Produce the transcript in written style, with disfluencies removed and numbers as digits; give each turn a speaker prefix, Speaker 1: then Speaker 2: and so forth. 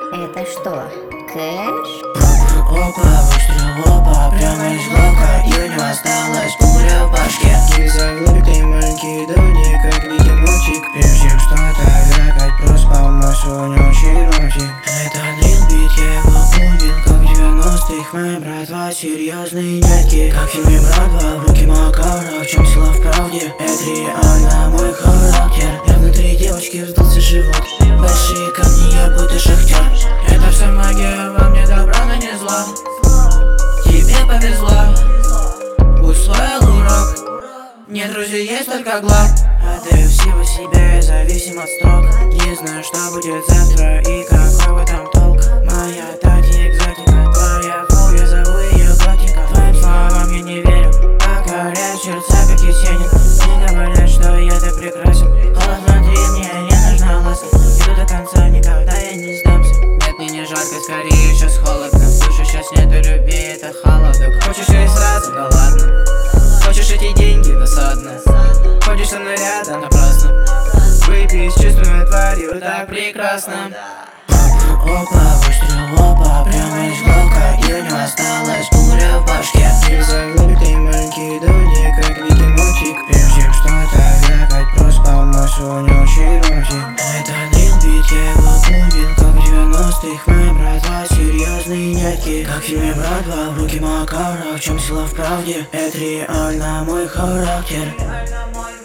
Speaker 1: Это что, кэш?
Speaker 2: Опа, выстрел, опа, прямо из глока. И у него осталась пуля в башке. Нельзя глупый маленький дудик, как видимочек. Прежде чем что-то вякать, просто помощь, у него очень ротик. Это дрил бит, я его убил, как в 90-х. Моя братва, серьезные дядьки. Как в фильме «Братва», в руки Макара. В чем сила в правде? Это реально мой характер. Я внутри девочки вздулся живот. Большие камни, я будто шахтер. Это вся магия во мне, добра, но не зла. Тебе повезло, усвоил урок. Нет друзей, есть только глав. Отдаю всего себя, я зависим от строк. Не знаю, что будет завтра и какой в этом толк. Моя тати экзотика, твоя ху, я зову ее готика. Твоим словам я не верю, покоряю сердца, как Есенин. Мне говорят, что я-то прекрасен. Голос внутри мне не нужна ласка. Иду до конца, никогда я не сдамся. Нет, мне не жарко, скорее сейчас холодно. В душе сейчас нету любви, это холодок. Хочешь и сразу, да ладно. Хочешь эти деньги, досадно. Ходишь со мной рядом, напрасно. Выпей с чувственной тварью, так прекрасно. Опа, выстрел, опа, прямо из глока. И у него осталась пуля в башке. Нельзя глупый маленький дудик, как видимочек. Прежде чем что-то вякать, просто помощь, у него очень ротик. Это дрил бит, я его убил, как в 90-х. Моя братва, серьезные дядьки. Как в фильме «Братва», в руки Макара. В чем сила в правде? Это реально мой характер.